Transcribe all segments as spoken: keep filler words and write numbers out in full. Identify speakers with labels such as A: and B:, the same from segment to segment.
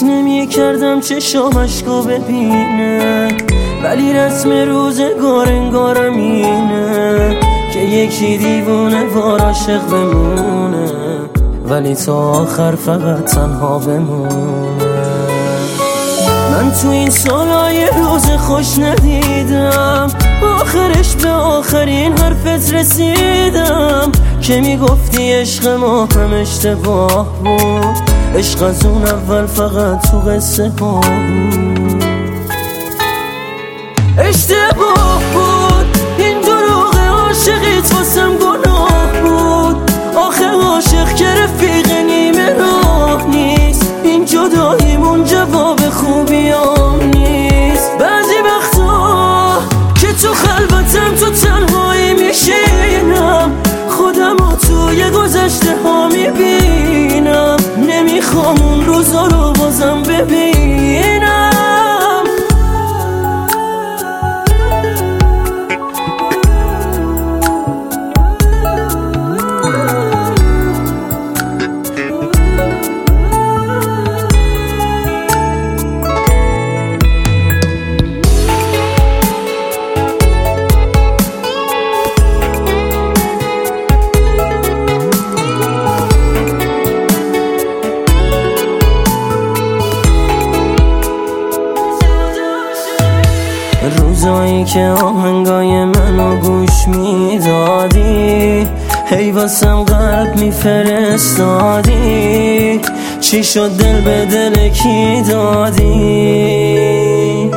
A: فکر نمی کردم چشام اشکو ببینه، ولی رسم روزگار انگارم اینه که یکی دیوونه وار عاشق بمونه، ولی تا آخر فقط تنها بمونه. من تو این سالای روز خوش ندیدم، آخرش به آخرین حرفت رسیدم که میگفتی عشق ما هم اشتباه بود، عشق از اون اول فقط تو قصه ها بود. اشتباه بود این دروغ عاشقیت واسم گناه بود، آخه عاشق که رفیق نیمه راه نیست، این جداییمون جواب خوبیام نیست. بعضی وقتا که تو خلوتم تو تنهایی میشینم، خودم رو توی گذشته ها میبینم، نمیخوام اون روزا رو بازم ببینم. روزایی که آهنگای منو گوش میدادی، هی واسم قلب میفرستادی، چی شد دل به دل کی دادی؟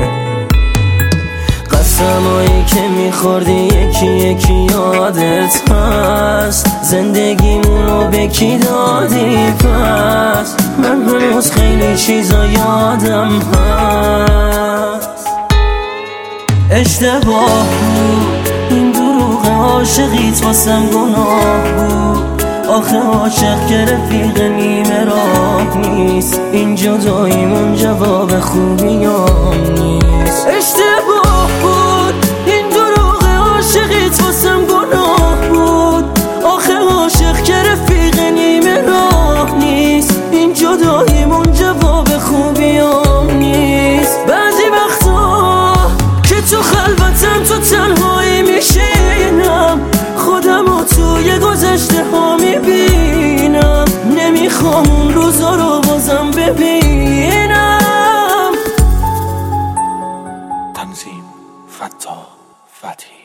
A: قسمایی که میخوردی یکی یکی یادت هست، زندگیمونو به کی دادی پس؟ من هنوز خیلی چیزا یادم هست. اشتباه بود این دروغ عاشقیت واسم گناه بود، آخه عاشق که رفیق نیمه راه نیست، این جداییمون جواب خوبیام نیست. اشتباه بود این دروغ عاشقیت واسم گناه بود، آخه عاشق که رفیق نیمه راه نیست، این جداییمون جواب خوبیام نیست. بعضی وقتا که تو خلوتم تو تنهایی میشینم، خودم رو توی گذشته ها میبینم، نمیخوام اون روزا رو بازم ببینم.
B: تنظیم: فتاح فتحی.